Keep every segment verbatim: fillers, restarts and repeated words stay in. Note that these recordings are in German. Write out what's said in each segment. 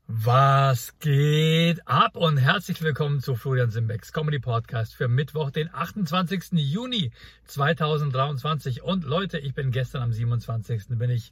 Was geht ab und herzlich willkommen zu Florian Simbecks Comedy Podcast für Mittwoch, den achtundzwanzigsten Juni zweitausenddreiundzwanzig. Und Leute, ich bin gestern am siebenundzwanzigsten bin ich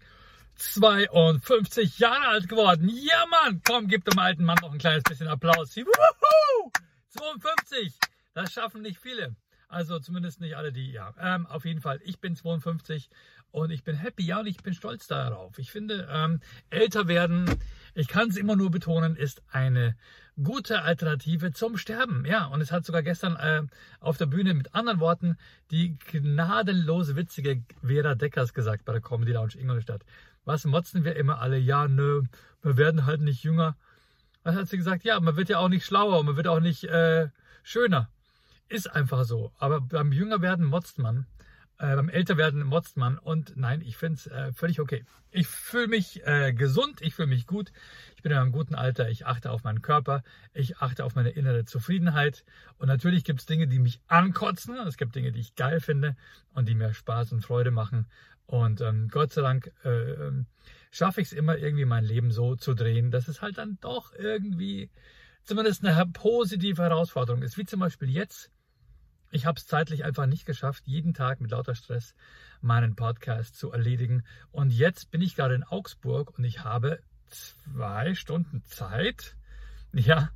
zweiundfünfzig Jahre alt geworden. Ja Mann, komm, gib dem alten Mann noch ein kleines bisschen Applaus. Wuhu! zweiundfünfzig, das schaffen nicht viele. Also zumindest nicht alle, die, ja, ähm, auf jeden Fall, ich bin zweiundfünfzig und ich bin happy, ja, und ich bin stolz darauf. Ich finde, ähm, älter werden, ich kann es immer nur betonen, ist eine gute Alternative zum Sterben. Ja, und es hat sogar gestern äh, auf der Bühne mit anderen Worten die gnadenlose, witzige Vera Deckers gesagt bei der Comedy Lounge Ingolstadt. Was motzen wir immer alle? Ja, nö, wir werden halt nicht jünger. Was hat sie gesagt? Ja, man wird ja auch nicht schlauer, man wird auch nicht äh, schöner. Ist einfach so. Aber beim Jüngerwerden motzt man. Äh, beim Älterwerden motzt man. Und nein, ich finde es äh, völlig okay. Ich fühle mich äh, gesund. Ich fühle mich gut. Ich bin in einem guten Alter. Ich achte auf meinen Körper. Ich achte auf meine innere Zufriedenheit. Und natürlich gibt es Dinge, die mich ankotzen. Es gibt Dinge, die ich geil finde und die mir Spaß und Freude machen. Und ähm, Gott sei Dank äh, schaffe ich es immer irgendwie, mein Leben so zu drehen, dass es halt dann doch irgendwie zumindest eine positive Herausforderung ist. Wie zum Beispiel jetzt. Ich habe es zeitlich einfach nicht geschafft, jeden Tag mit lauter Stress meinen Podcast zu erledigen. Und jetzt bin ich gerade in Augsburg und ich habe zwei Stunden Zeit, ja,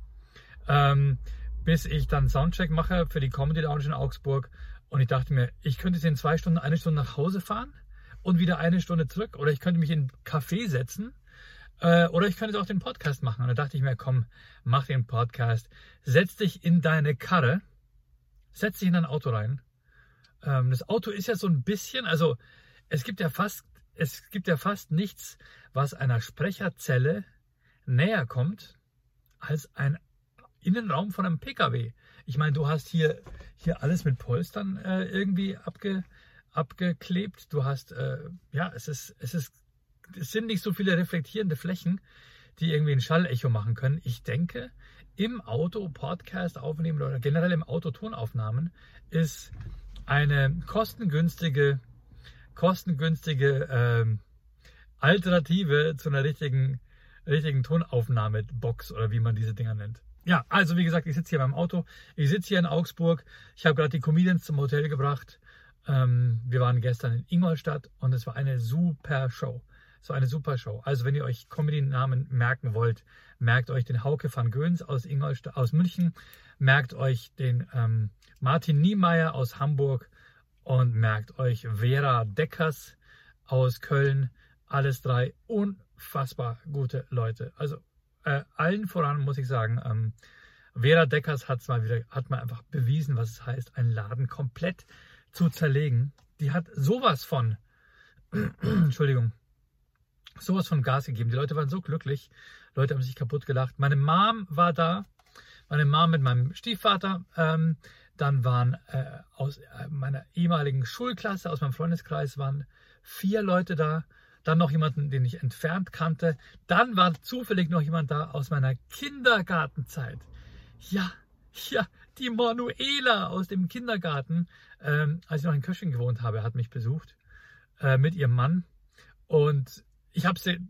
ähm, bis ich dann Soundcheck mache für die Comedy Lounge in Augsburg. Und ich dachte mir, ich könnte jetzt in zwei Stunden eine Stunde nach Hause fahren und wieder eine Stunde zurück. Oder ich könnte mich in ein Café setzen. Äh, oder ich könnte auch den Podcast machen. Und da dachte ich mir, komm, mach den Podcast. Setz dich in deine Karre. Setz dich in ein Auto rein. Ähm, das Auto ist ja so ein bisschen, also es gibt ja fast, es gibt ja fast nichts, was einer Sprecherzelle näher kommt als ein Innenraum von einem P K W. Ich meine, du hast hier, hier alles mit Polstern äh, irgendwie abge, abgeklebt. Du hast, äh, ja, es ist, es ist, es sind nicht so viele reflektierende Flächen, die irgendwie ein Schallecho machen können. Ich denke, im Auto Podcast aufnehmen oder generell im Auto Tonaufnahmen ist eine kostengünstige, kostengünstige ähm, Alternative zu einer richtigen, richtigen Tonaufnahmebox oder wie man diese Dinger nennt. Ja, also wie gesagt, ich sitze hier beim Auto. Ich sitze hier in Augsburg. Ich habe gerade die Comedians zum Hotel gebracht. Ähm, wir waren gestern in Ingolstadt und es war eine super Show. So eine super Show. Also wenn ihr euch Comedy-Namen merken wollt, merkt euch den Hauke van Göns aus Ingolstadt, aus München, merkt euch den ähm, Martin Niemeyer aus Hamburg und merkt euch Vera Deckers aus Köln. Alles drei unfassbar gute Leute. Also äh, allen voran muss ich sagen, ähm, Vera Deckers hat mal wieder, hat mal einfach bewiesen, was es heißt, einen Laden komplett zu zerlegen. Die hat sowas von, Entschuldigung, sowas von Gas gegeben. Die Leute waren so glücklich. Leute haben sich kaputt gelacht. Meine Mom war da. Meine Mom mit meinem Stiefvater. Ähm, dann waren äh, aus äh, meiner ehemaligen Schulklasse, aus meinem Freundeskreis, waren vier Leute da. Dann noch jemanden, den ich entfernt kannte. Dann war zufällig noch jemand da aus meiner Kindergartenzeit. Ja, ja, die Manuela aus dem Kindergarten, ähm, als ich noch in Kösching gewohnt habe, hat mich besucht äh, mit ihrem Mann. Und ich habe sie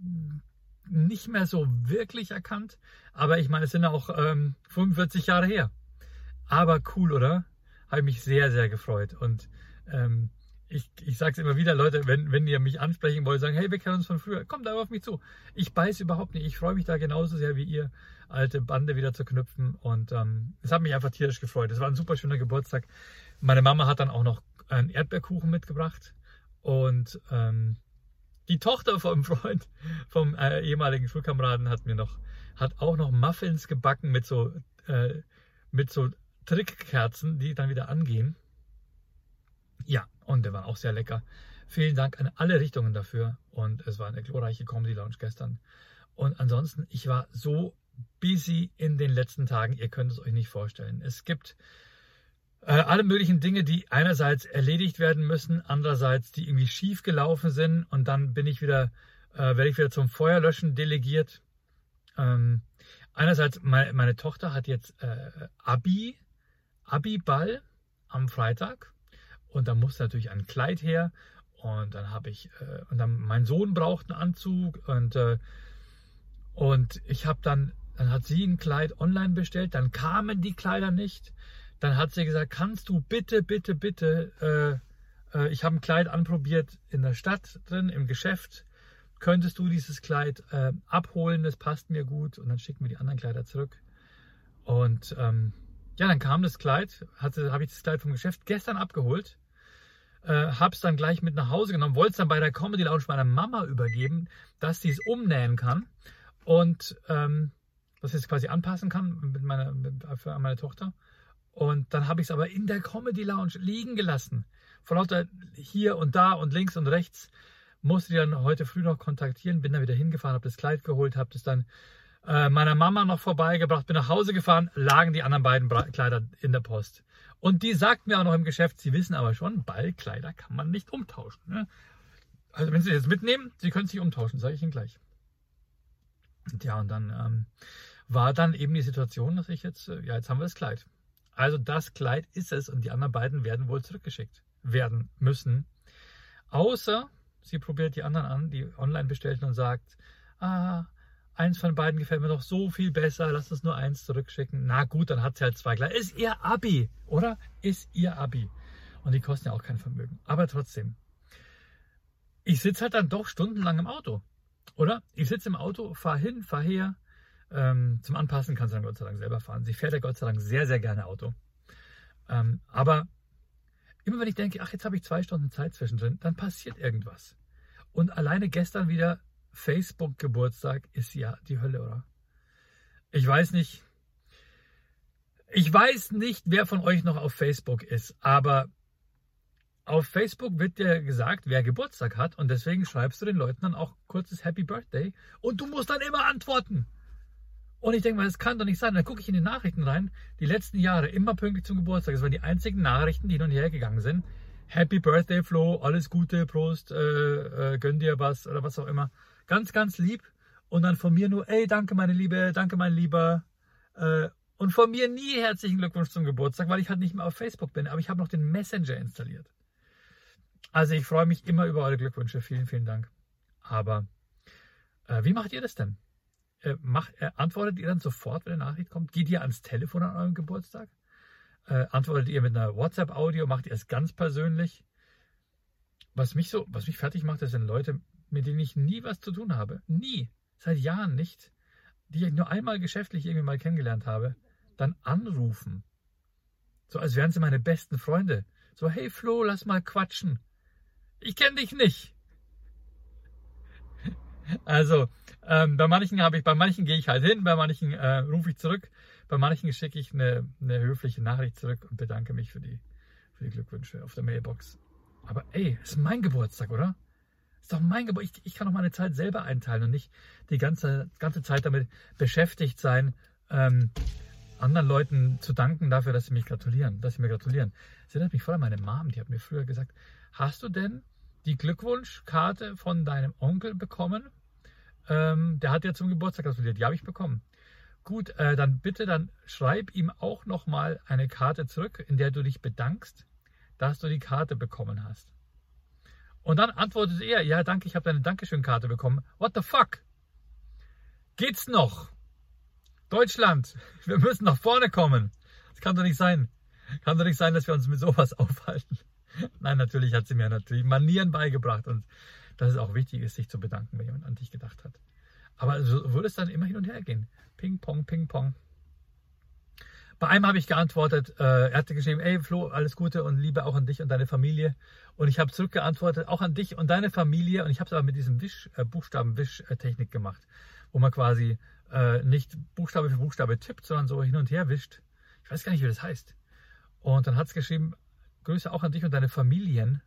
nicht mehr so wirklich erkannt, aber ich meine, es sind auch ähm, fünfundvierzig Jahre her. Aber cool, oder? Habe mich sehr, sehr gefreut. Und ähm, ich, ich sage es immer wieder, Leute, wenn, wenn ihr mich ansprechen wollt, sagen, hey, wir kennen uns von früher, kommt da auf mich zu. Ich beiß überhaupt nicht. Ich freue mich da genauso sehr wie ihr, alte Bande wieder zu knüpfen. Und ähm, es hat mich einfach tierisch gefreut. Es war ein super schöner Geburtstag. Meine Mama hat dann auch noch einen Erdbeerkuchen mitgebracht. Und ähm, die Tochter vom Freund, vom äh, ehemaligen Schulkameraden hat mir noch, hat auch noch Muffins gebacken mit so, äh, mit so Trickkerzen, die dann wieder angehen. Ja, und der war auch sehr lecker. Vielen Dank an alle Richtungen dafür. Und es war eine glorreiche Comedy Lounge gestern. Und ansonsten, ich war so busy in den letzten Tagen, ihr könnt es euch nicht vorstellen. Es gibt Äh, alle möglichen Dinge, die einerseits erledigt werden müssen, andererseits die irgendwie schief gelaufen sind und dann bin ich wieder, äh, werde ich wieder zum Feuerlöschen delegiert. Ähm, einerseits, meine, meine Tochter hat jetzt äh, Abi, Abi-Ball am Freitag und da muss natürlich ein Kleid her und dann habe ich, äh, und dann mein Sohn braucht einen Anzug und äh, Und ich habe dann, dann hat sie ein Kleid online bestellt, dann kamen die Kleider nicht. Dann hat sie gesagt, kannst du bitte, bitte, bitte, äh, äh, ich habe ein Kleid anprobiert in der Stadt drin, im Geschäft. Könntest du dieses Kleid äh, abholen, das passt mir gut. Und dann schicken wir die anderen Kleider zurück. Und ähm, ja, dann kam das Kleid, habe ich das Kleid vom Geschäft gestern abgeholt. Äh, habe es dann gleich mit nach Hause genommen, wollte es dann bei der Comedy Lounge meiner Mama übergeben, dass sie es umnähen kann und ähm, dass ich es quasi anpassen kann mit meiner, mit, für meine Tochter. Und dann habe ich es aber in der Comedy Lounge liegen gelassen. Von lauter hier und da und links und rechts. Musste die dann heute früh noch kontaktieren, bin dann wieder hingefahren, habe das Kleid geholt, habe das dann äh, meiner Mama noch vorbeigebracht, bin nach Hause gefahren, lagen die anderen beiden Bra- Kleider in der Post. Und die sagt mir auch noch im Geschäft, sie wissen aber schon, Ballkleider kann man nicht umtauschen. Ne? Also wenn Sie jetzt mitnehmen, Sie können sich umtauschen, sage ich Ihnen gleich. Und ja, und dann ähm, war dann eben die Situation, dass ich jetzt, äh, ja, jetzt haben wir das Kleid. Also das Kleid ist es und die anderen beiden werden wohl zurückgeschickt werden müssen. Außer sie probiert die anderen an, die online bestellten und sagt, ah, eins von beiden gefällt mir doch so viel besser, lass uns nur eins zurückschicken. Na gut, dann hat sie halt zwei Kleider. Ist ihr Abi, oder? Ist ihr Abi. Und die kosten ja auch kein Vermögen. Aber trotzdem. Ich sitze halt dann doch stundenlang im Auto, oder? Ich sitze im Auto, fahre hin, fahre her. Ähm, zum Anpassen kann sie dann Gott sei Dank selber fahren. Sie fährt ja Gott sei Dank sehr, sehr gerne Auto. Ähm, aber immer wenn ich denke, ach, jetzt habe ich zwei Stunden Zeit zwischendrin, dann passiert irgendwas. Und alleine gestern wieder Facebook-Geburtstag ist ja die Hölle, oder? Ich weiß nicht, ich weiß nicht, wer von euch noch auf Facebook ist, aber auf Facebook wird dir gesagt, wer Geburtstag hat und deswegen schreibst du den Leuten dann auch kurzes Happy Birthday und du musst dann immer antworten. Und ich denke mal, das kann doch nicht sein. Dann gucke ich in die Nachrichten rein, die letzten Jahre immer pünktlich zum Geburtstag. Das waren die einzigen Nachrichten, die hin und her gegangen sind. Happy Birthday, Flo, alles Gute, Prost, äh, äh, gönn dir was oder was auch immer. Ganz, ganz lieb. Und dann von mir nur, ey, danke meine Liebe, danke mein Lieber. Äh, und von mir nie herzlichen Glückwunsch zum Geburtstag, weil ich halt nicht mehr auf Facebook bin. Aber ich habe noch den Messenger installiert. Also ich freue mich immer über eure Glückwünsche. Vielen, vielen Dank. Aber äh, wie macht ihr das denn? Äh, macht, äh, antwortet ihr dann sofort, wenn eine Nachricht kommt? Geht ihr ans Telefon an eurem Geburtstag? Äh, antwortet ihr mit einer WhatsApp-Audio? Macht ihr es ganz persönlich? Was mich so, was mich fertig macht, das sind Leute, mit denen ich nie was zu tun habe. Nie. Seit Jahren nicht. Die ich nur einmal geschäftlich irgendwie mal kennengelernt habe. Dann anrufen. So als wären sie meine besten Freunde. So, hey Flo, lass mal quatschen. Ich kenne dich nicht. Also, ähm, bei manchen habe ich, bei manchen gehe ich halt hin, bei manchen äh, rufe ich zurück, bei manchen schicke ich eine, eine höfliche Nachricht zurück und bedanke mich für die, für die Glückwünsche auf der Mailbox. Aber ey, ist mein Geburtstag, oder? Ist doch mein Geburtstag. Ich, ich kann doch meine Zeit selber einteilen und nicht die ganze, ganze Zeit damit beschäftigt sein, ähm, anderen Leuten zu danken dafür, dass sie mich gratulieren, dass sie mir gratulieren. Das erinnert mich voll an meine Mom, die hat mir früher gesagt, hast du denn die Glückwunschkarte von deinem Onkel bekommen? Ähm, der hat ja zum Geburtstag gratuliert. Die habe ich bekommen. Gut, äh, dann bitte, dann schreib ihm auch nochmal eine Karte zurück, in der du dich bedankst, dass du die Karte bekommen hast. Und dann antwortet er, ja danke, ich habe deine Dankeschön-Karte bekommen. What the fuck? Geht's noch? Deutschland, wir müssen nach vorne kommen. Das kann doch nicht sein. Kann doch nicht sein, dass wir uns mit sowas aufhalten. Nein, natürlich hat sie mir natürlich Manieren beigebracht und dass es auch wichtig ist, sich zu bedanken, wenn jemand an dich gedacht hat. Aber so würde es dann immer hin und her gehen. Ping, pong, ping, pong. Bei einem habe ich geantwortet, äh, er hatte geschrieben, ey Flo, alles Gute und Liebe auch an dich und deine Familie. Und ich habe zurückgeantwortet, auch an dich und deine Familie. Und ich habe es aber mit diesem Wisch, äh, Buchstaben-Wisch-Technik gemacht, wo man quasi äh, nicht Buchstabe für Buchstabe tippt, sondern so hin und her wischt. Ich weiß gar nicht, wie das heißt. Und dann hat es geschrieben, Grüße auch an dich und deine Familien.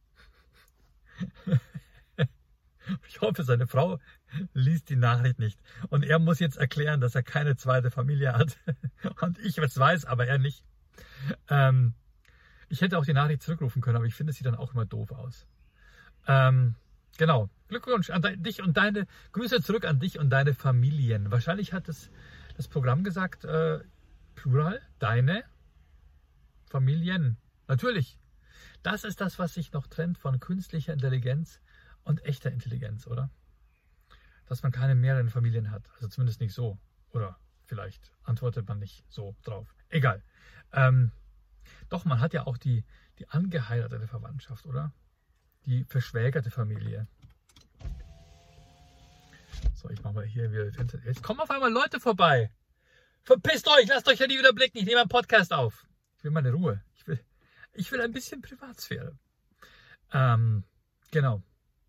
Ich hoffe, seine Frau liest die Nachricht nicht. Und er muss jetzt erklären, dass er keine zweite Familie hat. Und ich es weiß, aber er nicht. Ähm, ich hätte auch die Nachricht zurückrufen können, aber ich finde, es sieht dann auch immer doof aus. Ähm, genau. Glückwunsch an dich und deine, Grüße zurück an dich und deine Familien. Wahrscheinlich hat das, das Programm gesagt, äh, Plural, deine Familien. Natürlich. Das ist das, was sich noch trennt von künstlicher Intelligenz und echter Intelligenz, oder? dass man keine mehreren Familien hat. Also zumindest nicht so. Oder vielleicht antwortet man nicht so drauf. Egal. Ähm, doch, man hat ja auch die, die angeheiratete Verwandtschaft, oder? Die verschwägerte Familie. So, ich mache mal hier wieder Fenster. Jetzt kommen auf einmal Leute vorbei. Verpisst euch, lasst euch ja nie wieder blicken. Ich nehme einen Podcast auf. Ich will meine Ruhe. Ich will, ich will ein bisschen Privatsphäre. Ähm, genau.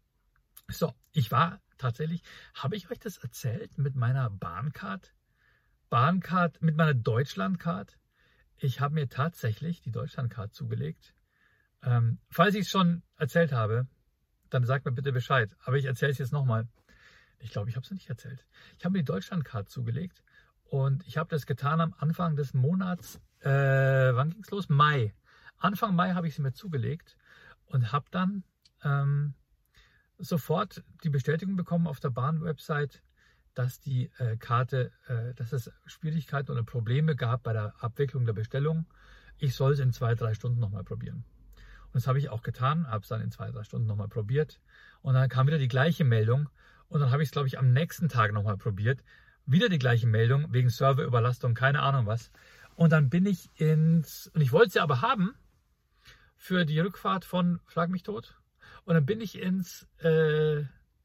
So, ich war tatsächlich, habe ich euch das erzählt mit meiner Bahncard? Bahncard, mit meiner Deutschlandcard? Ich habe mir tatsächlich die Deutschlandcard zugelegt. Ähm, falls ich es schon erzählt habe, dann sagt mir bitte Bescheid. Aber ich erzähle es jetzt nochmal. Ich glaube, ich habe es nicht erzählt. Ich habe mir die Deutschlandcard zugelegt und ich habe das getan am Anfang des Monats, äh, wann ging es los? Mai. Anfang Mai habe ich sie mir zugelegt und habe dann ähm, sofort die Bestätigung bekommen auf der Bahn-Website, dass die äh, Karte, äh, dass es Schwierigkeiten oder Probleme gab bei der Abwicklung der Bestellung. Ich soll es in zwei, drei Stunden nochmal probieren. Und das habe ich auch getan, habe es dann in zwei, drei Stunden nochmal probiert. Und dann kam wieder die gleiche Meldung. Und dann habe ich es, glaube ich, am nächsten Tag nochmal probiert. Wieder die gleiche Meldung, wegen Serverüberlastung, keine Ahnung was. Und dann bin ich ins, und ich wollte sie aber haben, für die Rückfahrt von Schlag mich tot. Und dann bin ich ins, äh,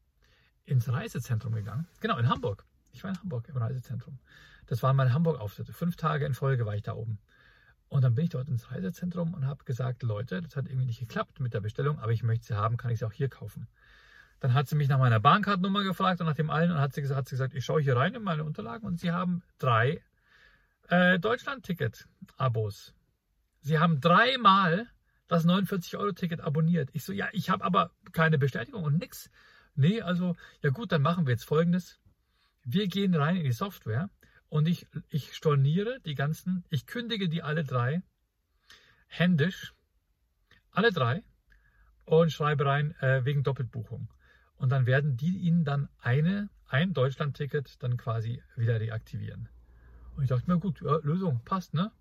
ins Reisezentrum gegangen. Genau, in Hamburg. Ich war in Hamburg im Reisezentrum. Das waren meine Hamburg-Auftritte. Fünf Tage in Folge war ich da oben. Und dann bin ich dort ins Reisezentrum und habe gesagt, Leute, das hat irgendwie nicht geklappt mit der Bestellung, aber ich möchte sie haben, kann ich sie auch hier kaufen. Dann hat sie mich nach meiner Bahncard-Nummer gefragt und nach dem allen und hat sie gesagt, hat sie gesagt, ich schaue hier rein in meine Unterlagen und sie haben drei äh, Deutschland-Ticket-Abos. Sie haben dreimal das neunundvierzig-Euro-Ticket abonniert. Ich so, ja, ich habe aber keine Bestätigung und nix. Nee, also, ja gut, dann machen wir jetzt Folgendes. Wir gehen rein in die Software und ich, ich storniere die ganzen, ich kündige die alle drei händisch, alle drei, und schreibe rein äh, wegen Doppelbuchung. Und dann werden die Ihnen dann eine, ein Deutschland-Ticket dann quasi wieder reaktivieren. Und ich dachte mir, gut, ja, Lösung, passt, ne?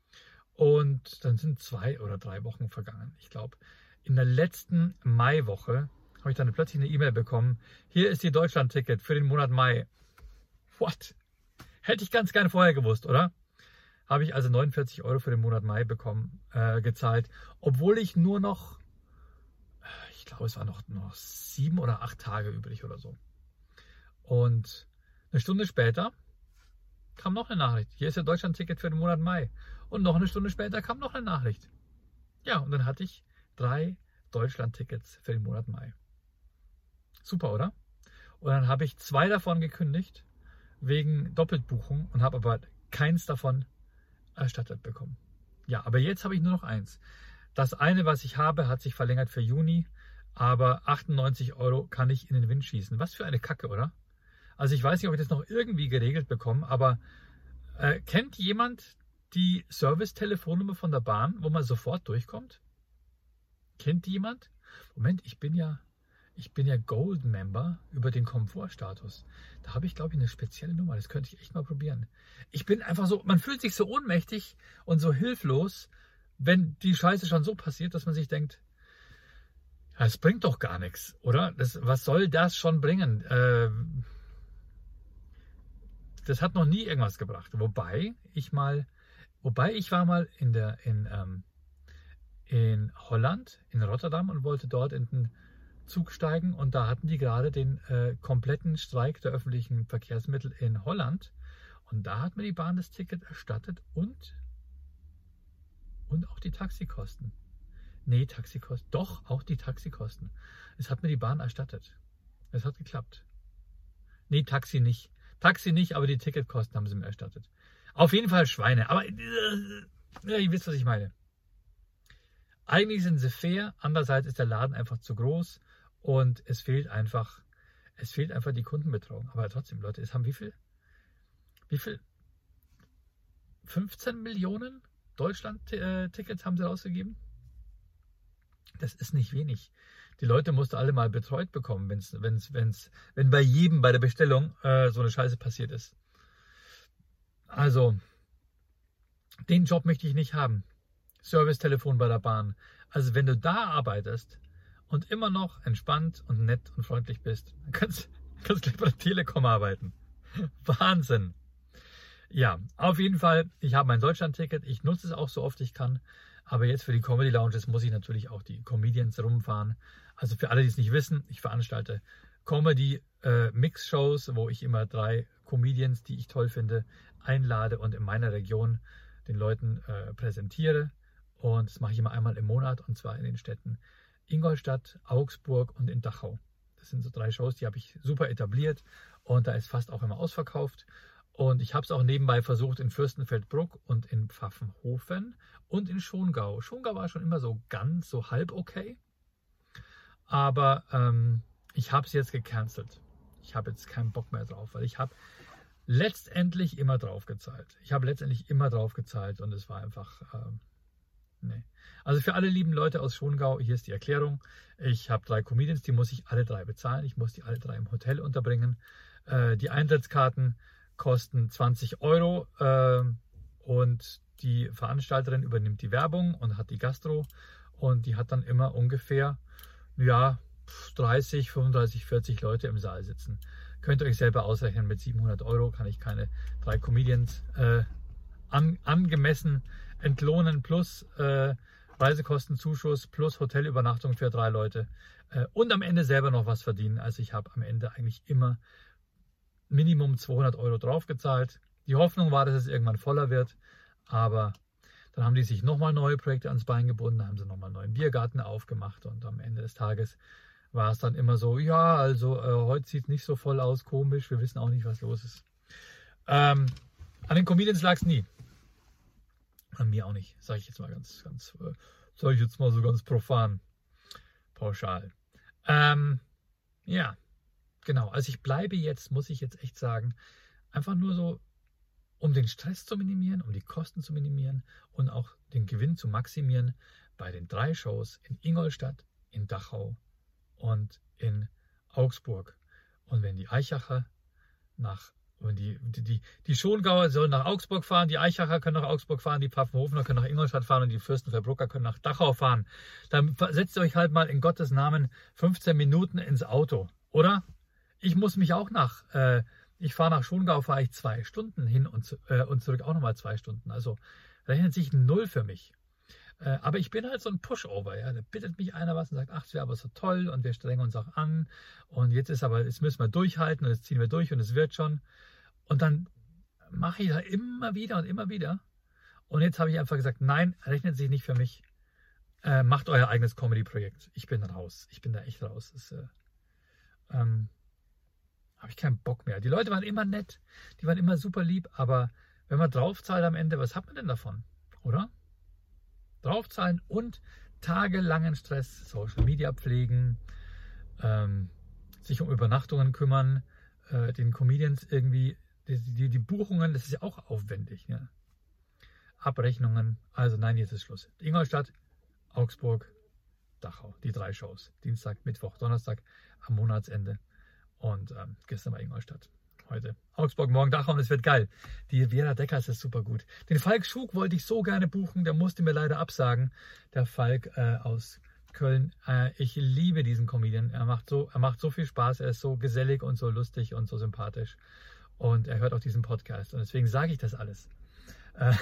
Und dann sind zwei oder drei Wochen vergangen. Ich glaube, in der letzten Maiwoche habe ich dann plötzlich eine E-Mail bekommen. Hier ist die Deutschland-Ticket für den Monat Mai. What? Hätte ich ganz gerne vorher gewusst, oder? Habe ich also neunundvierzig Euro für den Monat Mai bekommen, äh, gezahlt. Obwohl ich nur noch, ich glaube, es waren noch, noch sieben oder acht Tage übrig oder so. Und eine Stunde später kam noch eine Nachricht. Hier ist der Deutschland-Ticket für den Monat Mai. Und noch eine Stunde später kam noch eine Nachricht. Ja, und dann hatte ich drei Deutschland-Tickets für den Monat Mai. Super, oder? Und dann habe ich zwei davon gekündigt wegen Doppelbuchung und habe aber keins davon erstattet bekommen. Ja, aber jetzt habe ich nur noch eins. Das eine, was ich habe, hat sich verlängert für Juni, aber achtundneunzig Euro kann ich in den Wind schießen. Was für eine Kacke, oder? Also ich weiß nicht, ob ich das noch irgendwie geregelt bekomme, aber äh, kennt jemand die Service-Telefonnummer von der Bahn, wo man sofort durchkommt? Kennt die jemand? Moment, ich bin ja, ich bin ja Gold-Member über den Komfortstatus. Da habe ich, glaube ich, eine spezielle Nummer. Das könnte ich echt mal probieren. Ich bin einfach so, man fühlt sich so ohnmächtig und so hilflos, wenn die Scheiße schon so passiert, dass man sich denkt, es bringt doch gar nichts, oder? Das, was soll das schon bringen? Äh, das hat noch nie irgendwas gebracht. Wobei ich mal, wobei ich war mal in der, in, ähm, in Holland, in Rotterdam und wollte dort in den Zug steigen und da hatten die gerade den äh, kompletten Streik der öffentlichen Verkehrsmittel in Holland und da hat mir die Bahn das Ticket erstattet und, und auch die Taxikosten. Nee, Taxikosten. Doch, auch die Taxikosten. Es hat mir die Bahn erstattet. Es hat geklappt. Nee, Taxi nicht. Taxi nicht, aber die Ticketkosten haben sie mir erstattet. Auf jeden Fall Schweine. Aber äh, ja, ihr wisst, was ich meine. Eigentlich sind sie fair. Andererseits ist der Laden einfach zu groß und es fehlt einfach, es fehlt einfach die Kundenbetreuung. Aber trotzdem, Leute, es haben wie viel? Wie viel? fünfzehn Millionen Deutschland-Tickets haben sie rausgegeben? Das ist nicht wenig. Die Leute mussten alle mal betreut bekommen, wenn's, wenn's, wenn's, wenn bei jedem bei der Bestellung äh, so eine Scheiße passiert ist. Also, den Job möchte ich nicht haben. Servicetelefon bei der Bahn. Also wenn du da arbeitest und immer noch entspannt und nett und freundlich bist, dann kannst, Kannst gleich bei der Telekom arbeiten. Wahnsinn. Ja, auf jeden Fall, ich habe mein Deutschland-Ticket. Ich nutze es auch so oft ich kann. Aber jetzt für die Comedy Lounges muss ich natürlich auch die Comedians rumfahren. Also für alle, die es nicht wissen, ich veranstalte Comedy-Mix-Shows, äh, wo ich immer drei Comedians, die ich toll finde, einlade und in meiner Region den Leuten äh, präsentiere. Und das mache ich immer einmal im Monat, und zwar in den Städten Ingolstadt, Augsburg und in Dachau. Das sind so drei Shows, die habe ich super etabliert und da ist fast auch immer ausverkauft. Und ich habe es auch nebenbei versucht in Fürstenfeldbruck und in Pfaffenhofen und in Schongau. Schongau war schon immer so ganz, so halb okay. Aber ähm, ich habe es jetzt gecancelt. Ich habe jetzt keinen Bock mehr drauf, weil ich habe letztendlich immer drauf gezahlt. Ich habe letztendlich immer drauf gezahlt und es war einfach, ähm, nee. Also für alle lieben Leute aus Schongau, hier ist die Erklärung. Ich habe drei Comedians, die muss ich alle drei bezahlen. Ich muss die alle drei im Hotel unterbringen. Äh, die Eintrittskarten kosten zwanzig Euro äh, und die Veranstalterin übernimmt die Werbung und hat die Gastro und die hat dann immer ungefähr ja, dreißig, fünfunddreißig, vierzig Leute im Saal sitzen. Könnt ihr euch selber ausrechnen, mit siebenhundert Euro kann ich keine drei Comedians äh, an, angemessen entlohnen plus äh, Reisekostenzuschuss plus Hotelübernachtung für drei Leute äh, und am Ende selber noch was verdienen. Also ich habe am Ende eigentlich immer Minimum zweihundert Euro draufgezahlt. Die Hoffnung war, dass es irgendwann voller wird, aber dann haben die sich nochmal neue Projekte ans Bein gebunden, da haben sie nochmal einen neuen Biergarten aufgemacht und am Ende des Tages war es dann immer so, ja, also äh, heute sieht es nicht so voll aus, komisch, wir wissen auch nicht, was los ist. Ähm, an den Comedians lag es nie. An mir auch nicht, sage ich jetzt mal ganz, ganz, äh, sage ich jetzt mal so ganz profan, pauschal. Ähm, ja. Genau, also ich bleibe jetzt, muss ich jetzt echt sagen, einfach nur so, um den Stress zu minimieren, um die Kosten zu minimieren und auch den Gewinn zu maximieren bei den drei Shows in Ingolstadt, in Dachau und in Augsburg. Und wenn die Aichacher nach, wenn die, die, die, die Schongauer sollen nach Augsburg fahren, die Aichacher können nach Augsburg fahren, die Pfaffenhofener können nach Ingolstadt fahren und die Fürstenfeldbrucker können nach Dachau fahren, dann setzt ihr euch halt mal in Gottes Namen fünfzehn Minuten ins Auto, oder? Ich muss mich auch nach, äh, ich fahre nach Schongau, fahre ich zwei Stunden hin und, zu, äh, und zurück auch nochmal zwei Stunden. Also rechnet sich null für mich. Äh, aber ich bin halt so ein Pushover. Ja? Da bittet mich einer was und sagt, ach, es wäre aber so toll und wir strengen uns auch an. Und jetzt ist aber, jetzt müssen wir durchhalten und jetzt ziehen wir durch und es wird schon. Und dann mache ich da immer wieder und immer wieder. Und jetzt habe ich einfach gesagt, nein, rechnet sich nicht für mich. Äh, macht euer eigenes Comedy-Projekt. Ich bin raus. Ich bin da echt raus. Das, äh, ähm, habe ich keinen Bock mehr. Die Leute waren immer nett, die waren immer super lieb, aber wenn man draufzahlt am Ende, was hat man denn davon? Oder? Draufzahlen und tagelangen Stress, Social Media pflegen, ähm, sich um Übernachtungen kümmern, äh, den Comedians irgendwie, die, die, die Buchungen, das ist ja auch aufwendig. Ja? Abrechnungen, also nein, jetzt ist Schluss. Ingolstadt, Augsburg, Dachau, die drei Shows. Dienstag, Mittwoch, Donnerstag am Monatsende. Und ähm, gestern war Ingolstadt, heute Augsburg, morgen Dachau und es wird geil. Die Vera Deckers ist super gut. Den Falk Schug wollte ich so gerne buchen, der musste mir leider absagen. Der Falk äh, aus Köln. Äh, ich liebe diesen Comedian. Er macht, so, er macht so viel Spaß, er ist so gesellig und so lustig und so sympathisch. Und er hört auch diesen Podcast und deswegen sage ich das alles. Äh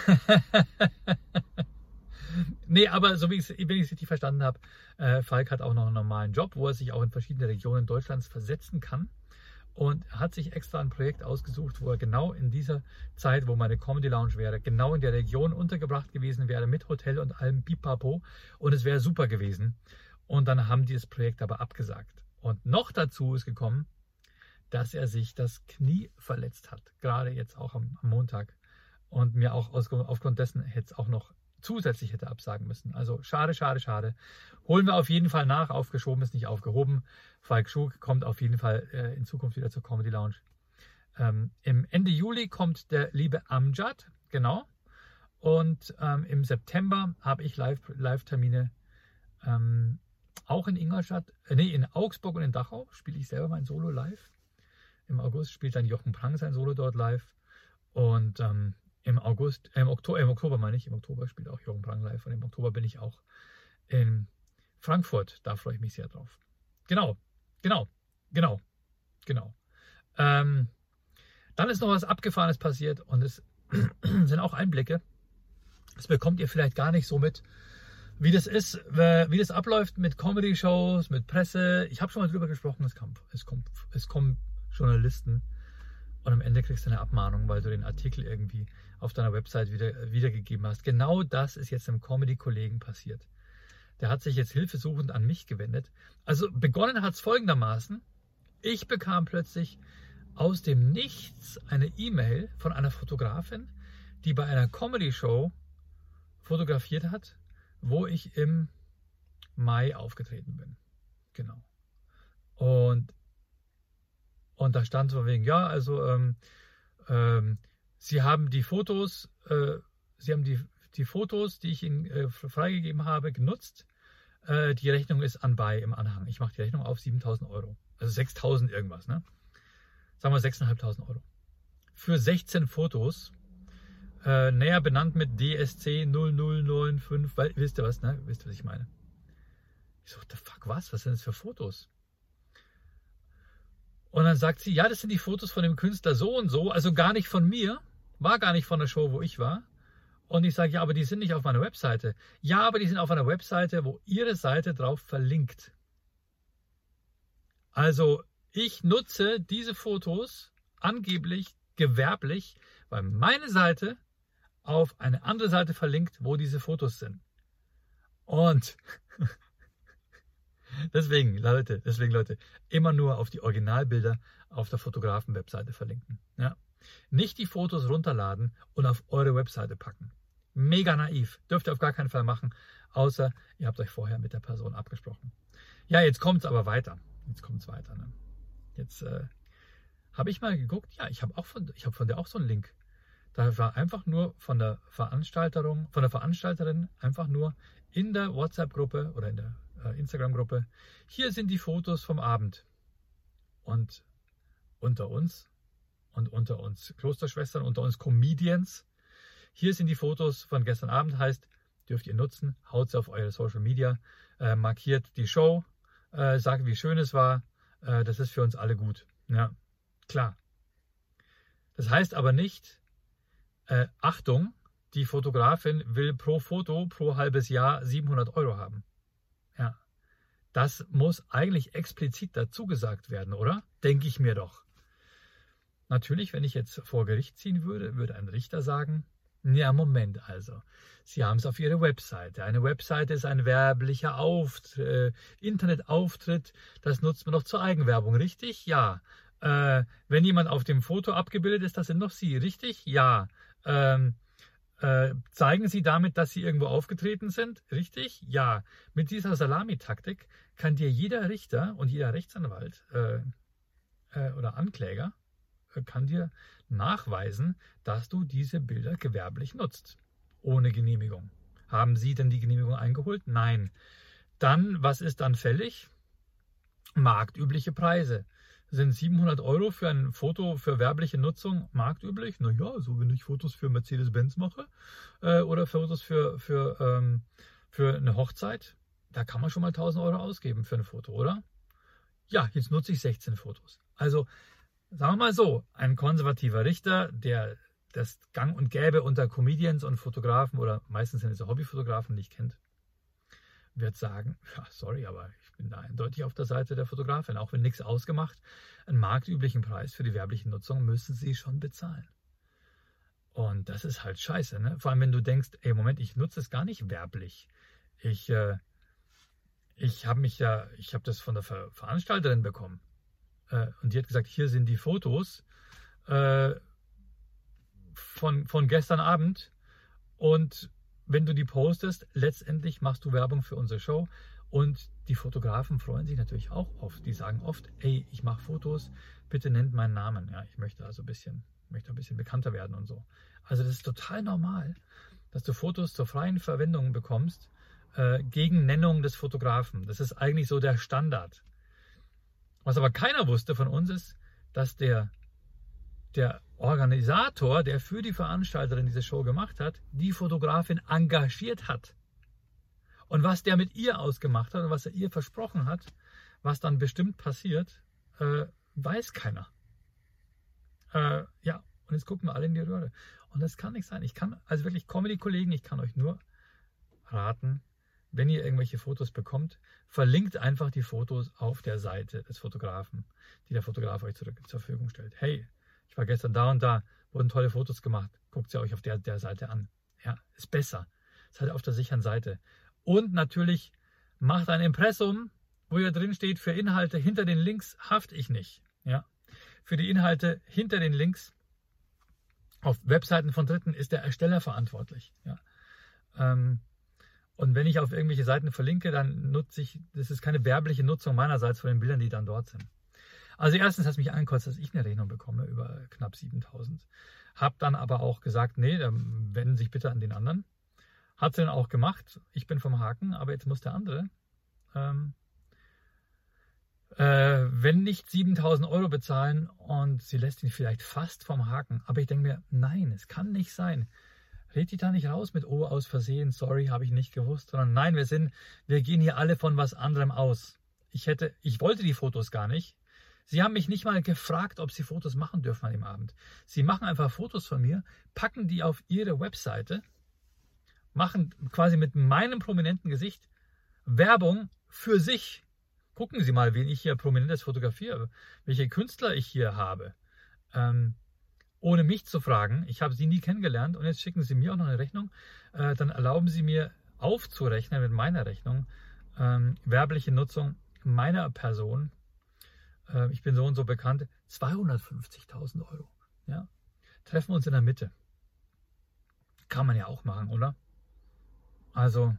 Nee, aber so wie ich es richtig verstanden habe, äh, Falk hat auch noch einen normalen Job, wo er sich auch in verschiedene Regionen Deutschlands versetzen kann und hat sich extra ein Projekt ausgesucht, wo er genau in dieser Zeit, wo meine Comedy Lounge wäre, genau in der Region untergebracht gewesen wäre mit Hotel und allem Pipapo und es wäre super gewesen. Und dann haben die das Projekt aber abgesagt. Und noch dazu ist gekommen, dass er sich das Knie verletzt hat, gerade jetzt auch am, am Montag und mir auch aus, aufgrund dessen jetzt auch noch zusätzlich hätte absagen müssen. Also schade, schade, schade. Holen wir auf jeden Fall nach. Aufgeschoben ist nicht aufgehoben. Falk Schug kommt auf jeden Fall äh, in Zukunft wieder zur Comedy Lounge. Ähm, Im Ende Juli kommt der liebe Amjad, genau. Und ähm, im September habe ich Live-Termine ähm, auch in Ingolstadt, äh, nee, in Augsburg und in Dachau spiele ich selber mein Solo live. Im August spielt dann Jochen Prang sein Solo dort live. Und ähm, Im August, äh, im, Oktober, im Oktober meine ich, im Oktober spielt auch Jochen Prang live und im Oktober bin ich auch in Frankfurt. Da freue ich mich sehr drauf. Genau, genau, genau, genau. Ähm, dann ist noch was Abgefahrenes passiert und es sind auch Einblicke. Das bekommt ihr vielleicht gar nicht so mit, wie das ist, wie das abläuft mit Comedy-Shows, mit Presse. Ich habe schon mal drüber gesprochen, es kommt, es kommt, es kommen Journalisten und am Ende kriegst du eine Abmahnung, weil du den Artikel irgendwie auf deiner Website wieder, wiedergegeben hast. Genau das ist jetzt einem Comedy-Kollegen passiert. Der hat sich jetzt hilfesuchend an mich gewendet. Also begonnen hat es folgendermaßen. Ich bekam plötzlich aus dem Nichts eine E-Mail von einer Fotografin, die bei einer Comedy-Show fotografiert hat, wo ich im Mai aufgetreten bin. Genau. Und, und da stand so wegen, ja, also ähm, ähm, Sie haben die Fotos, äh, Sie haben die, die Fotos, die ich Ihnen äh, freigegeben habe, genutzt. Äh, die Rechnung ist anbei im Anhang. Ich mache die Rechnung auf siebentausend Euro. Also sechstausend irgendwas, ne? Sagen wir sechstausendfünfhundert Euro. Für sechzehn Fotos, äh, näher benannt mit D S C null null neun fünf, weil, wisst ihr was, ne? Wisst ihr, was ich meine? Ich so, what the fuck, was? Was sind das für Fotos? Und dann sagt sie, ja, das sind die Fotos von dem Künstler so und so, also gar nicht von mir, war gar nicht von der Show, wo ich war. Und ich sage, ja, aber die sind nicht auf meiner Webseite. Ja, aber die sind auf einer Webseite, wo Ihre Seite drauf verlinkt. Also ich nutze diese Fotos angeblich gewerblich, weil meine Seite auf eine andere Seite verlinkt, wo diese Fotos sind. Und deswegen, Leute, deswegen, Leute, immer nur auf die Originalbilder auf der Fotografen-Webseite verlinken. Ja? Nicht die Fotos runterladen und auf eure Webseite packen. Mega naiv. Dürft ihr auf gar keinen Fall machen, außer ihr habt euch vorher mit der Person abgesprochen. Ja, jetzt kommt es aber weiter. Jetzt kommt es weiter. Ne? Jetzt äh, habe ich mal geguckt, ja, ich habe auch von, ich habe von der auch so einen Link. Da war einfach nur von der Veranstalterin, von der Veranstalterin einfach nur in der WhatsApp-Gruppe oder in der äh, Instagram-Gruppe. Hier sind die Fotos vom Abend. Und unter uns und unter uns Klosterschwestern, unter uns Comedians. Hier sind die Fotos von gestern Abend, heißt, dürft ihr nutzen, haut sie auf eure Social Media, äh, markiert die Show, äh, sagt, wie schön es war. Äh, das ist für uns alle gut. Ja, klar. Das heißt aber nicht, Äh, Achtung, die Fotografin will pro Foto, pro halbes Jahr siebenhundert Euro haben. Ja, das muss eigentlich explizit dazu gesagt werden, oder? Denke ich mir doch. Natürlich, wenn ich jetzt vor Gericht ziehen würde, würde ein Richter sagen, ja, Moment also, Sie haben es auf Ihre Webseite. Eine Webseite ist ein werblicher Auftritt, äh, Internetauftritt, das nutzt man doch zur Eigenwerbung, richtig? Ja. Äh, wenn jemand auf dem Foto abgebildet ist, das sind doch Sie, richtig? Ja. Ähm, äh, zeigen Sie damit, dass Sie irgendwo aufgetreten sind? Richtig? Ja. Mit dieser Salamitaktik kann dir jeder Richter und jeder Rechtsanwalt äh, äh, oder Ankläger äh, kann dir nachweisen, dass du diese Bilder gewerblich nutzt. Ohne Genehmigung. Haben Sie denn die Genehmigung eingeholt? Nein. Dann, was ist dann fällig? Marktübliche Preise. Sind siebenhundert Euro für ein Foto für werbliche Nutzung marktüblich? Naja, so wenn ich Fotos für Mercedes-Benz mache äh, oder Fotos für, für, ähm, für eine Hochzeit, da kann man schon mal tausend Euro ausgeben für ein Foto, oder? Ja, jetzt nutze ich sechzehn Fotos. Also, sagen wir mal so, ein konservativer Richter, der das Gang und Gäbe unter Comedians und Fotografen oder meistens sind es Hobbyfotografen nicht kennt, wird sagen, ja, sorry, aber ich bin da eindeutig auf der Seite der Fotografin. Auch wenn nichts ausgemacht, einen marktüblichen Preis für die werbliche Nutzung müssen sie schon bezahlen. Und das ist halt scheiße, ne? Vor allem, wenn du denkst, ey, Moment, ich nutze es gar nicht werblich. Ich, äh, ich habe mich ja, ich habe das von der Ver Veranstalterin bekommen. Äh, und die hat gesagt, hier sind die Fotos äh, von, von gestern Abend. Und wenn du die postest, letztendlich machst du Werbung für unsere Show. Und die Fotografen freuen sich natürlich auch oft. Die sagen oft, ey, ich mache Fotos, bitte nennt meinen Namen. Ja, ich möchte also ein bisschen, möchte ein bisschen bekannter werden und so. Also das ist total normal, dass du Fotos zur freien Verwendung bekommst, äh, gegen Nennung des Fotografen. Das ist eigentlich so der Standard. Was aber keiner wusste von uns ist, dass der, der Organisator, der für die Veranstalterin diese Show gemacht hat, die Fotografin engagiert hat. Und was der mit ihr ausgemacht hat und was er ihr versprochen hat, was dann bestimmt passiert, äh, weiß keiner. Äh, ja, und jetzt gucken wir alle in die Röhre. Und das kann nicht sein. Ich kann, also wirklich Comedy-Kollegen, ich kann euch nur raten, wenn ihr irgendwelche Fotos bekommt, verlinkt einfach die Fotos auf der Seite des Fotografen, die der Fotograf euch zurück zur Verfügung stellt. Hey, ich war gestern da und da, wurden tolle Fotos gemacht, guckt sie euch auf der, der Seite an. Ja, ist besser. Seid auf der sicheren Seite. Und natürlich macht ein Impressum, wo ihr drin steht, für Inhalte hinter den Links hafte ich nicht. Ja, für die Inhalte hinter den Links auf Webseiten von Dritten ist der Ersteller verantwortlich. Ja. Ähm, und wenn ich auf irgendwelche Seiten verlinke, dann nutze ich, das ist keine werbliche Nutzung meinerseits von den Bildern, die dann dort sind. Also erstens hat es mich angekotzt, dass ich eine Rechnung bekomme über knapp siebentausend. Hab dann aber auch gesagt, nee, dann wenden Sie sich bitte an den anderen. Hat sie dann auch gemacht. Ich bin vom Haken, aber jetzt muss der andere, ähm, äh, wenn nicht siebentausend Euro bezahlen und sie lässt ihn vielleicht fast vom Haken. Aber ich denke mir, nein, es kann nicht sein. Red dich da nicht raus mit oh, aus Versehen, sorry, habe ich nicht gewusst, sondern nein, wir sind, wir gehen hier alle von was anderem aus. Ich hätte, ich wollte die Fotos gar nicht. Sie haben mich nicht mal gefragt, ob Sie Fotos machen dürfen an dem Abend. Sie machen einfach Fotos von mir, packen die auf Ihre Webseite, machen quasi mit meinem prominenten Gesicht Werbung für sich. Gucken Sie mal, wen ich hier prominentes fotografiere, welche Künstler ich hier habe. Ähm, ohne mich zu fragen, ich habe Sie nie kennengelernt und jetzt schicken Sie mir auch noch eine Rechnung. Äh, dann erlauben Sie mir aufzurechnen mit meiner Rechnung ähm, werbliche Nutzung meiner Person. Äh, ich bin so und so bekannt. zweihundertfünfzigtausend Euro. Ja? Treffen wir uns in der Mitte. Kann man ja auch machen, oder? Also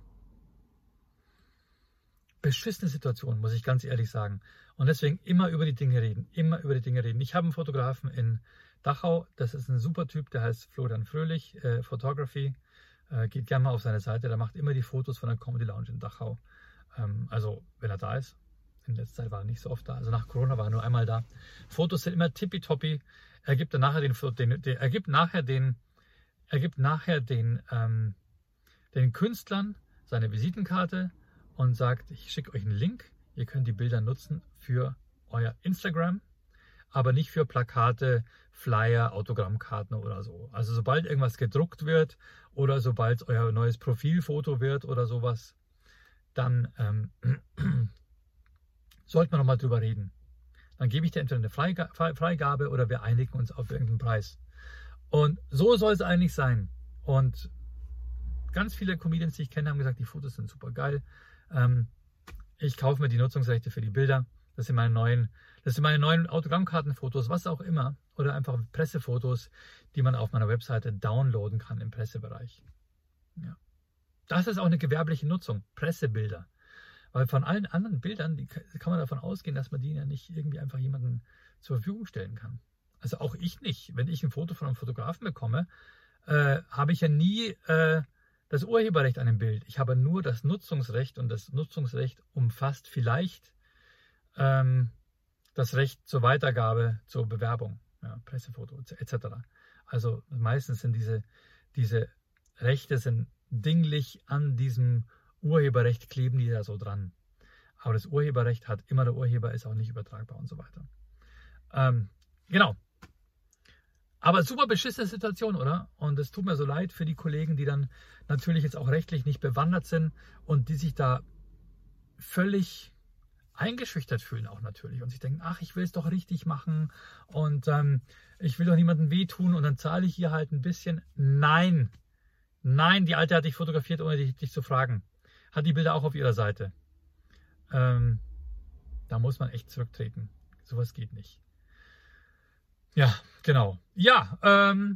beschissene Situation, muss ich ganz ehrlich sagen. Und deswegen immer über die Dinge reden. Immer über die Dinge reden. Ich habe einen Fotografen in Dachau. Das ist ein super Typ, der heißt Florian Fröhlich, äh, Photography. Äh, geht gerne mal auf seine Seite. Der macht immer die Fotos von der Comedy Lounge in Dachau. Ähm, also, wenn er da ist. In letzter Zeit war er nicht so oft da. Also nach Corona war er nur einmal da. Fotos sind immer tippitoppi. Er gibt dann nachher den, den, den, er gibt nachher den, er gibt nachher den, ähm, den Künstlern seine Visitenkarte und sagt, ich schicke euch einen Link, ihr könnt die Bilder nutzen für euer Instagram, aber nicht für Plakate, Flyer, Autogrammkarten oder so. Also sobald irgendwas gedruckt wird oder sobald es euer neues Profilfoto wird oder sowas, dann ähm, sollte man nochmal drüber reden. Dann gebe ich dir entweder eine Freigabe oder wir einigen uns auf irgendeinen Preis. Und so soll es eigentlich sein. Und ganz viele Comedians, die ich kenne, haben gesagt, die Fotos sind super geil. Ähm, ich kaufe mir die Nutzungsrechte für die Bilder. Das sind meine neuen, das sind meine neuen Autogrammkartenfotos, was auch immer. Oder einfach Pressefotos, die man auf meiner Webseite downloaden kann im Pressebereich. Ja. Das ist auch eine gewerbliche Nutzung, Pressebilder. Weil von allen anderen Bildern, die kann man davon ausgehen, dass man die ja nicht irgendwie einfach jemandem zur Verfügung stellen kann. Also auch ich nicht. Wenn ich ein Foto von einem Fotografen bekomme, äh, habe ich ja nie äh, das Urheberrecht an dem Bild. Ich habe nur das Nutzungsrecht und das Nutzungsrecht umfasst vielleicht ähm, das Recht zur Weitergabe, zur Bewerbung, ja, Pressefoto et cetera. Also meistens sind diese, diese Rechte sind dinglich an diesem Urheberrecht, kleben die da so dran. Aber das Urheberrecht hat immer der Urheber, ist auch nicht übertragbar und so weiter. Ähm, genau. Aber super beschissene Situation, oder? Und es tut mir so leid für die Kollegen, die dann natürlich jetzt auch rechtlich nicht bewandert sind und die sich da völlig eingeschüchtert fühlen auch natürlich und sich denken, ach, ich will es doch richtig machen und ähm, ich will doch niemandem wehtun und dann zahle ich hier halt ein bisschen. Nein, nein, die Alte hat dich fotografiert, ohne dich, dich zu fragen. Hat die Bilder auch auf ihrer Seite. Ähm, da muss man echt zurücktreten. Sowas geht nicht. Ja, genau. Ja, ähm,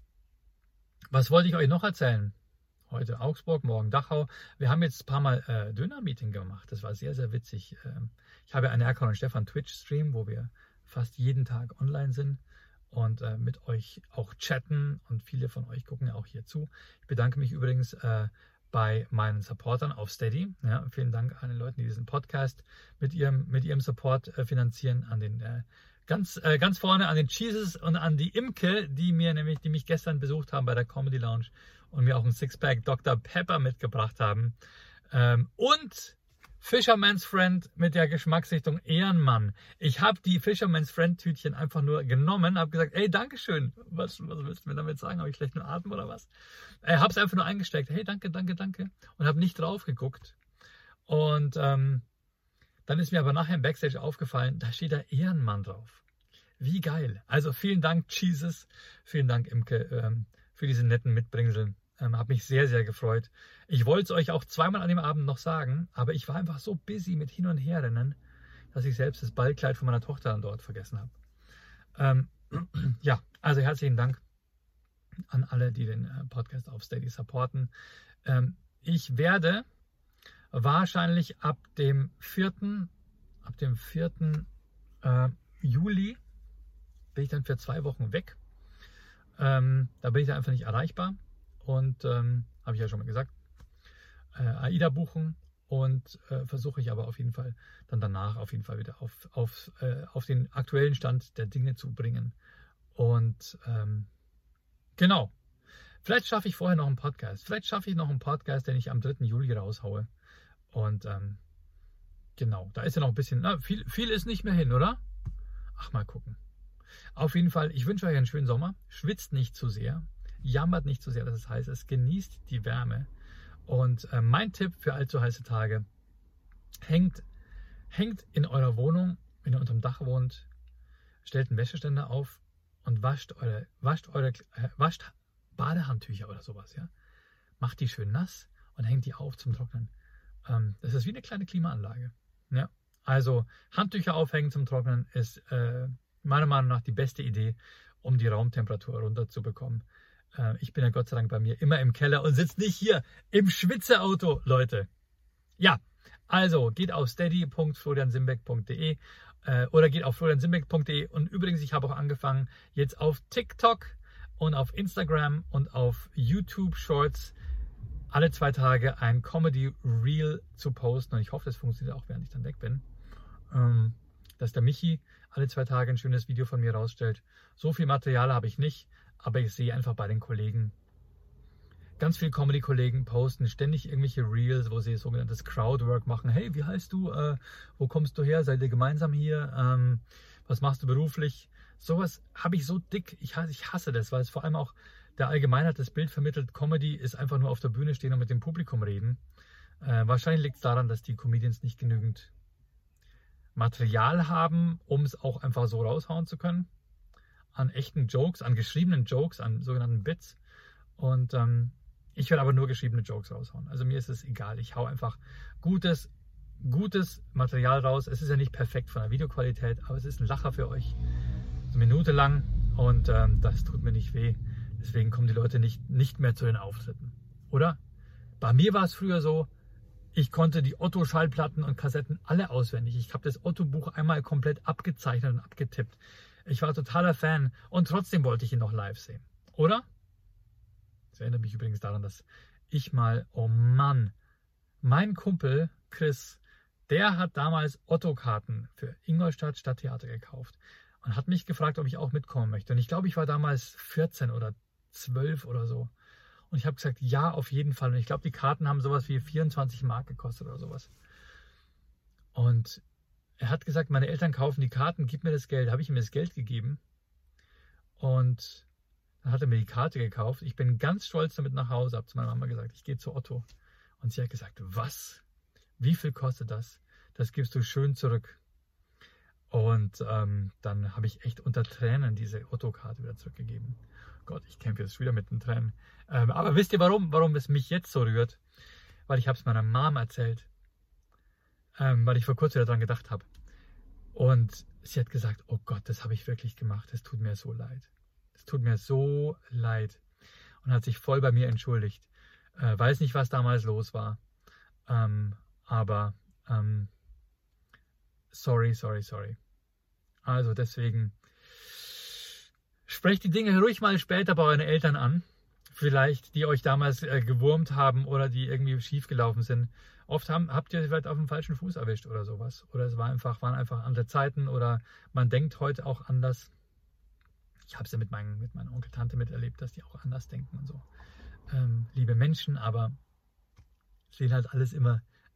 was wollte ich euch noch erzählen? Heute Augsburg, morgen Dachau. Wir haben jetzt ein paar Mal äh, Döner-Meeting gemacht. Das war sehr, sehr witzig. Ähm, ich habe einen Erkan und Stefan Twitch-Stream, wo wir fast jeden Tag online sind und äh, mit euch auch chatten. Und viele von euch gucken ja auch hier zu. Ich bedanke mich übrigens äh, bei meinen Supportern auf Steady. Ja, vielen Dank an den Leuten, die diesen Podcast mit ihrem, mit ihrem Support äh, finanzieren. An den äh, ganz, äh, ganz vorne an den Cheeses und an die Imke, die mir nämlich, die mich gestern besucht haben bei der Comedy Lounge und mir auch ein Sixpack Doktor Pepper mitgebracht haben. Ähm, und Fisherman's Friend mit der Geschmacksrichtung Ehrenmann. Ich habe die Fisherman's Friend Tütchen einfach nur genommen, habe gesagt, ey, Dankeschön. Was, was willst du mir damit sagen? Habe ich schlechten Atem oder was? Ich äh, habe es einfach nur eingesteckt. Hey, danke, danke, danke. Und habe nicht drauf geguckt. Und ähm, dann ist mir aber nachher im Backstage aufgefallen, da steht da Ehrenmann drauf. Wie geil. Also vielen Dank, Jesus. Vielen Dank, Imke, ähm, für diese netten Mitbringsel. Ähm, hat mich sehr, sehr gefreut. Ich wollte es euch auch zweimal an dem Abend noch sagen, aber ich war einfach so busy mit Hin- und Herrennen, dass ich selbst das Ballkleid von meiner Tochter dann dort vergessen habe. Ähm, ja, also herzlichen Dank an alle, die den Podcast auf Steady supporten. Ähm, ich werde wahrscheinlich ab dem vierten ab dem vierten Äh, Juli bin ich dann für zwei Wochen weg. Ähm, da bin ich dann einfach nicht erreichbar. Und ähm, habe ich ja schon mal gesagt, äh, AIDA buchen und äh, versuche ich aber auf jeden Fall dann danach auf jeden Fall wieder auf, auf, äh, auf den aktuellen Stand der Dinge zu bringen. Und ähm, genau, vielleicht schaffe ich vorher noch einen Podcast. Vielleicht schaffe ich noch einen Podcast, den ich am dritten Juli raushaue. Und ähm, genau, da ist ja noch ein bisschen, na, viel, viel ist nicht mehr hin, oder? Ach, mal gucken. Auf jeden Fall, ich wünsche euch einen schönen Sommer. Schwitzt nicht zu sehr. Jammert nicht zu sehr, dass es heiß ist. Genießt die Wärme. Und äh, mein Tipp für allzu heiße Tage, hängt, hängt in eurer Wohnung, wenn ihr unterm Dach wohnt, stellt einen Wäscheständer auf und wascht eure, wascht eure, äh, wascht Badehandtücher oder sowas. Ja? Macht die schön nass und hängt die auf zum Trocknen. Ähm, das ist wie eine kleine Klimaanlage. Ja? Also Handtücher aufhängen zum Trocknen ist äh, meiner Meinung nach die beste Idee, um die Raumtemperatur runterzubekommen. Ich bin ja Gott sei Dank bei mir immer im Keller und sitze nicht hier im Schwitzeauto, Leute. Ja, also geht auf steady punkt florian simbeck punkt de äh, oder geht auf florian simbeck punkt de. Und übrigens, ich habe auch angefangen, jetzt auf TikTok und auf Instagram und auf YouTube Shorts alle zwei Tage ein Comedy Reel zu posten. Und ich hoffe, das funktioniert auch, während ich dann weg bin. Ähm, dass der Michi alle zwei Tage ein schönes Video von mir rausstellt. So viel Material habe ich nicht. Aber ich sehe einfach bei den Kollegen, ganz viele Comedy-Kollegen posten ständig irgendwelche Reels, wo sie sogenanntes Crowdwork machen. Hey, wie heißt du? Äh, wo kommst du her? Seid ihr gemeinsam hier? Ähm, was machst du beruflich? Sowas habe ich so dick. Ich hasse, ich hasse das, weil es vor allem auch der Allgemeinheit das Bild vermittelt, Comedy ist einfach nur auf der Bühne stehen und mit dem Publikum reden. Äh, wahrscheinlich liegt es daran, dass die Comedians nicht genügend Material haben, um es auch einfach so raushauen zu können. An echten Jokes, an geschriebenen Jokes, an sogenannten Bits. Und ähm, ich werde aber nur geschriebene Jokes raushauen. Also mir ist es egal. Ich hau einfach gutes, gutes Material raus. Es ist ja nicht perfekt von der Videoqualität, aber es ist ein Lacher für euch. Eine Minute lang und ähm, das tut mir nicht weh. Deswegen kommen die Leute nicht, nicht mehr zu den Auftritten. Oder? Bei mir war es früher so, ich konnte die Otto-Schallplatten und Kassetten alle auswendig. Ich habe das Otto-Buch einmal komplett abgezeichnet und abgetippt. Ich war totaler Fan und trotzdem wollte ich ihn noch live sehen. Oder? Das erinnert mich übrigens daran, dass ich mal, oh Mann, mein Kumpel Chris, der hat damals Otto-Karten für Ingolstadt Stadttheater gekauft und hat mich gefragt, ob ich auch mitkommen möchte. Und ich glaube, ich war damals vierzehn oder zwölf oder so. Und ich habe gesagt, ja, auf jeden Fall. Und ich glaube, die Karten haben sowas wie vierundzwanzig Mark gekostet oder sowas. Und er hat gesagt, meine Eltern kaufen die Karten, gib mir das Geld. Habe ich ihm das Geld gegeben. Und dann hat er mir die Karte gekauft. Ich bin ganz stolz damit nach Hause, habe zu meiner Mama gesagt, ich gehe zu Otto. Und sie hat gesagt, was? Wie viel kostet das? Das gibst du schön zurück. Und ähm, dann habe ich echt unter Tränen diese Otto-Karte wieder zurückgegeben. Gott, ich kämpfe jetzt wieder mit den Tränen. Ähm, aber wisst ihr warum? Warum es mich jetzt so rührt? Weil ich habe es meiner Mom erzählt. Ähm, weil ich vor kurzem daran gedacht habe. Und sie hat gesagt, oh Gott, das habe ich wirklich gemacht. Es tut mir so leid. Es tut mir so leid. Und hat sich voll bei mir entschuldigt. Äh, weiß nicht, was damals los war. Ähm, aber ähm, sorry, sorry, sorry. Also deswegen sprecht die Dinge ruhig mal später bei euren Eltern an. Vielleicht, die euch damals äh, gewurmt haben oder die irgendwie schief gelaufen sind. Oft haben, habt ihr vielleicht auf dem falschen Fuß erwischt oder sowas. Oder es war einfach, waren einfach andere Zeiten oder man denkt heute auch anders. Ich habe es ja mit, meinen, mit meiner Onkel, Tante miterlebt, dass die auch anders denken und so. Ähm, liebe Menschen, aber sehen halt alles immer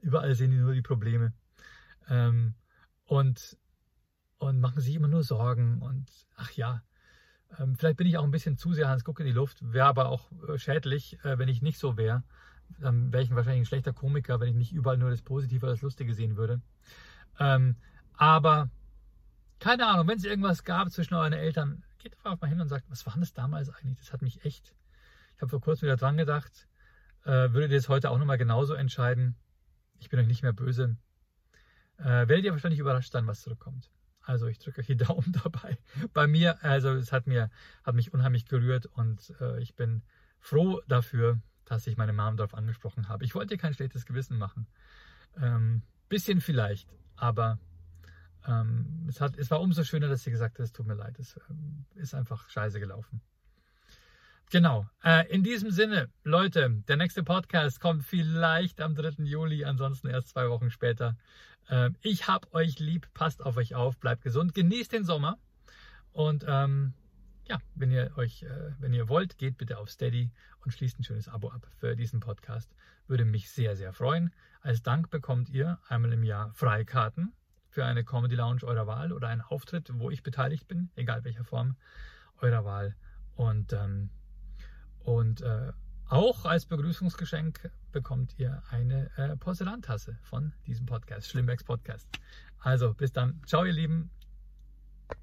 Überall sehen die nur die Probleme. Ähm, und, und machen sich immer nur Sorgen. Und ach ja, ähm, vielleicht bin ich auch ein bisschen zu sehr Hans Guck in die Luft. Wäre aber auch äh, schädlich, äh, wenn ich nicht so wäre. Dann wäre ich wahrscheinlich ein schlechter Komiker, wenn ich nicht überall nur das Positive oder das Lustige sehen würde. Ähm, aber keine Ahnung, wenn es irgendwas gab zwischen euren Eltern, geht einfach mal hin und sagt, was war das damals eigentlich? Das hat mich echt, ich habe vor kurzem wieder dran gedacht, äh, würdet ihr das heute auch nochmal genauso entscheiden? Ich bin euch nicht mehr böse. Äh, werdet ihr wahrscheinlich überrascht sein, was zurückkommt. Also ich drücke euch die Daumen dabei. Bei mir, also es hat, mir, hat mich unheimlich gerührt und äh, ich bin froh dafür, dass ich meine Mom darauf angesprochen habe. Ich wollte ihr kein schlechtes Gewissen machen. Ähm, bisschen vielleicht, aber ähm, es, hat, es war umso schöner, dass sie gesagt hat, es tut mir leid, es ähm, ist einfach scheiße gelaufen. Genau, äh, in diesem Sinne, Leute, der nächste Podcast kommt vielleicht am dritten Juli, ansonsten erst zwei Wochen später. Äh, ich hab euch lieb, passt auf euch auf, bleibt gesund, genießt den Sommer und ähm, ja, wenn ihr euch, äh, wenn ihr wollt, geht bitte auf Steady und schließt ein schönes Abo ab für diesen Podcast. Würde mich sehr, sehr freuen. Als Dank bekommt ihr einmal im Jahr Freikarten für eine Comedy Lounge eurer Wahl oder einen Auftritt, wo ich beteiligt bin, egal welcher Form eurer Wahl. Und ähm, Und äh, auch als Begrüßungsgeschenk bekommt ihr eine äh, Porzellantasse von diesem Podcast, Schlimmbecks Podcast. Also bis dann. Ciao, ihr Lieben.